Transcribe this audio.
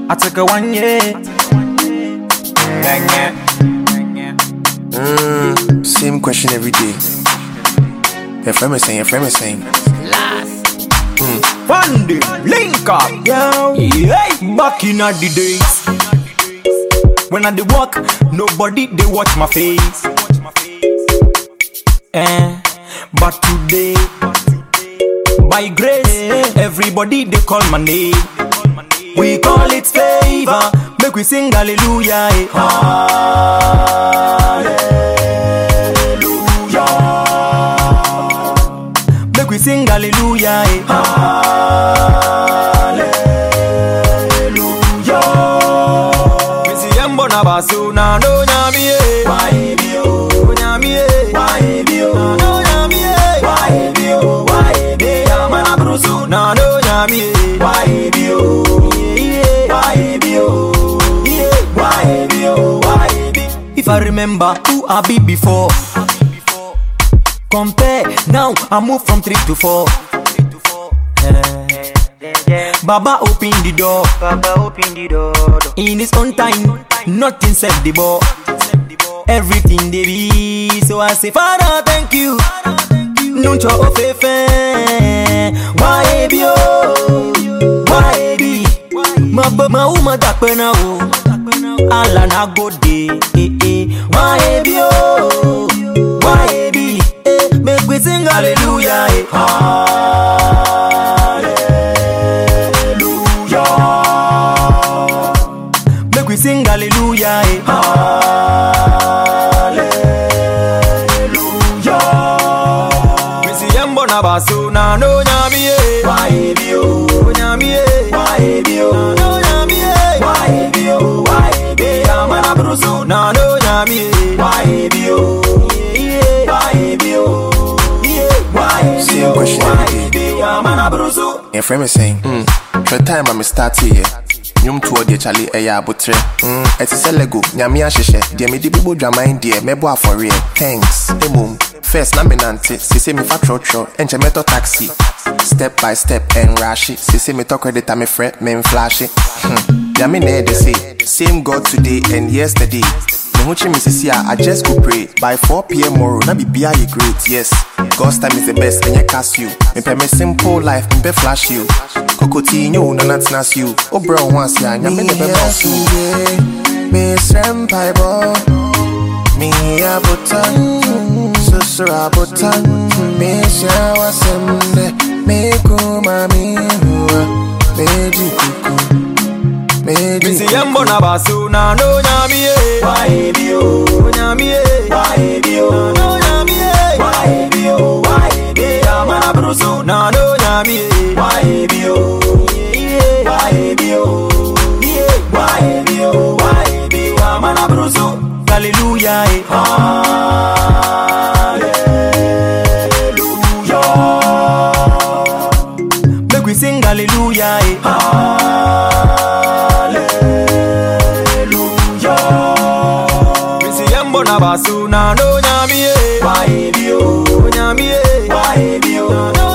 I take a 1 year. Same question every day. Your friend is saying. One day, link up, yeah. Back in the days, when I dey walk, nobody they watch my face. But today, by grace, everybody they call my name. We call it favor, make we sing hallelujah. Hallelujah. Make we sing hallelujah. Hallelujah. We see embo na basu na no nyami why be o nyami why be o no nyami why be o why be amana brusu na no nyami why be o why be o why be o why be. If I remember who I be before, compare now I move from 3 to 4. Baba open the door. In his own time, nothing set the ball. Everything they be, so I say Father thank you. Nuncho ofefe, why be oh, why be? Ma uma dakpena o, ala na go de, why be oh, why be? Make we sing hallelujah, hallelujah. Make we sing hallelujah, hallelujah. We see embo na basu na no nyami why be o nyami why be o no nyami why be o why be amana brusu na no nyami why be o why be o Same question every day. Your friend is saying, the time I'm start here. Nyum to the Charlie Eya Butre. It's a Lego, Nyamia Shisha, dear me, the people drama in dear, mebo for real. Thanks, Emum. First, Naminante, Sissy me fat rocho, and Chemeto taxi. Step by step and rash it. Sissy me talk credit, I'm a friend, men flash it. Yamine, they say, same God today and yesterday. Mehuchi Mississia, I just go pray. By 4 p.m. tomorrow, na be you great, yes. God's time is the best, and you cast you. Me pay me simple life, me flash you. Cocotinho, no not nas you. Oh, bro, once ya, me never boss you. Me senpai bo, me a butan, susura butan. Me shawa semde, me kuma me hua, me jikuku. Me see embo na basu na no nyami why be o nyami why be o no nyami why be o why be amana brusu na no nyami why be o why be o why be o why be amana brusu hallelujah hallelujah. Make we sing hallelujah basu na no nyami why be o nyami why be o no